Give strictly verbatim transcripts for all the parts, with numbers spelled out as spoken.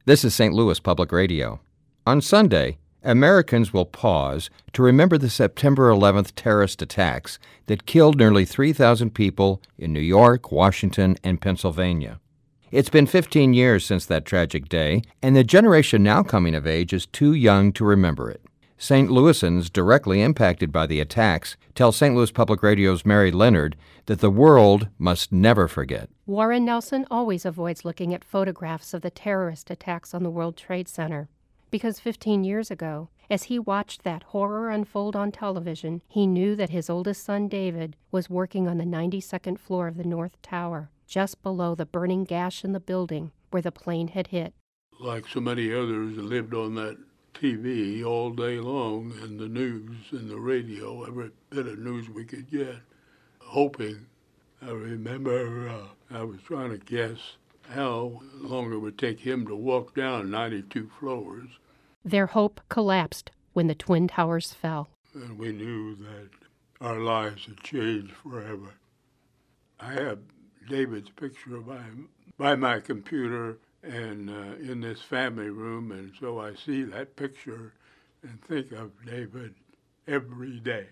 This is Saint Louis Public Radio. On Sunday, Americans will pause to remember the September eleventh terrorist attacks that killed nearly three thousand people in New York, Washington, and Pennsylvania. It's been fifteen years since that tragic day, and the generation now coming of age is too young to remember it. Saint Louisans directly impacted by the attacks tell Saint Louis Public Radio's Mary Leonard that the world must never forget. Warren Nelson always avoids looking at photographs of the terrorist attacks on the World Trade Center, because fifteen years ago, as he watched that horror unfold on television, he knew that his oldest son, David, was working on the ninety-second floor of the North Tower, just below the burning gash in the building where the plane had hit. Like so many others that lived on that T V all day long, and the news and the radio, every bit of news we could get, hoping. I remember uh, I was trying to guess how long it would take him to walk down ninety-two floors. Their hope collapsed when the Twin Towers fell. And we knew that our lives had changed forever. I have David's picture by, by my computer and uh, in this family room, and so I see that picture and think of David every day.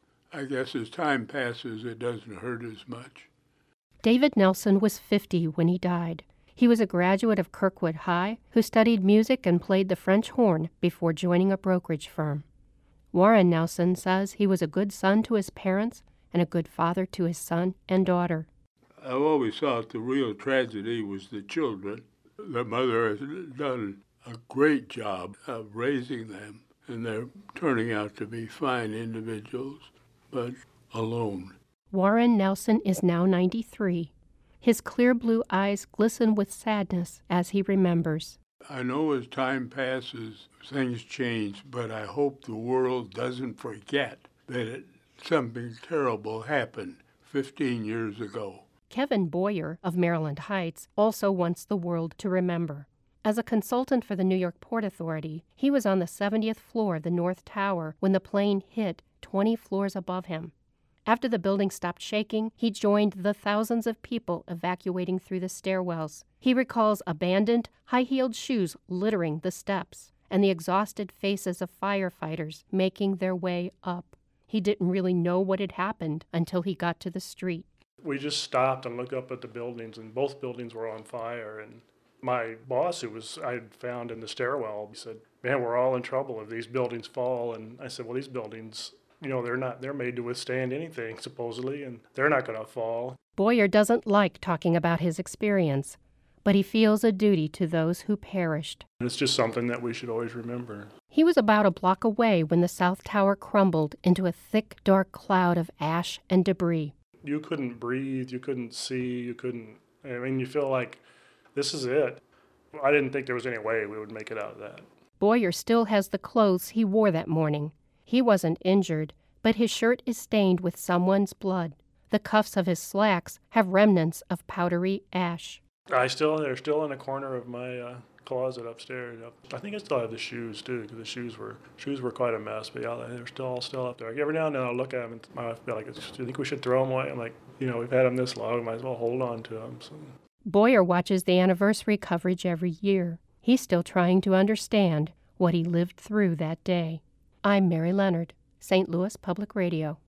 I guess as time passes, it doesn't hurt as much. David Nelson was fifty when he died. He was a graduate of Kirkwood High who studied music and played the French horn before joining a brokerage firm. Warren Nelson says he was a good son to his parents and a good father to his son and daughter. I've always thought the real tragedy was the children. The mother has done a great job of raising them, and they're turning out to be fine individuals, but alone. Warren Nelson is now ninety-three. His clear blue eyes glisten with sadness as he remembers. I know as time passes, things change, but I hope the world doesn't forget that it, something terrible happened fifteen years ago. Kevin Boyer of Maryland Heights also wants the world to remember. As a consultant for the New York Port Authority, he was on the seventieth floor of the North Tower when the plane hit twenty floors above him. After the building stopped shaking, he joined the thousands of people evacuating through the stairwells. He recalls abandoned, high-heeled shoes littering the steps and the exhausted faces of firefighters making their way up. He didn't really know what had happened until he got to the street. We just stopped and looked up at the buildings, and both buildings were on fire. And my boss, who was I had found in the stairwell, he said, "Man, we're all in trouble if these buildings fall." And I said, "Well, these buildings, you know, they're not, they're made to withstand anything, supposedly, and they're not going to fall." Boyer doesn't like talking about his experience, but he feels a duty to those who perished. It's just something that we should always remember. He was about a block away when the South Tower crumbled into a thick, dark cloud of ash and debris. You couldn't breathe, you couldn't see, you couldn't, I mean, you feel like this is it. I didn't think there was any way we would make it out of that. Boyer still has the clothes he wore that morning. He wasn't injured, but his shirt is stained with someone's blood. The cuffs of his slacks have remnants of powdery ash. I still, they're still in a corner of my uh, closet upstairs. I think I still have the shoes too, because the shoes were shoes were quite a mess. But yeah, they're still all still up there. Every now and then I'll look at them, and my wife will be like, "Do you think we should throw them away?" I'm like, you know, we've had them this long, we might as well hold on to them. So. Boyer watches the anniversary coverage every year. He's still trying to understand what he lived through that day. I'm Mary Leonard, Saint Louis Public Radio.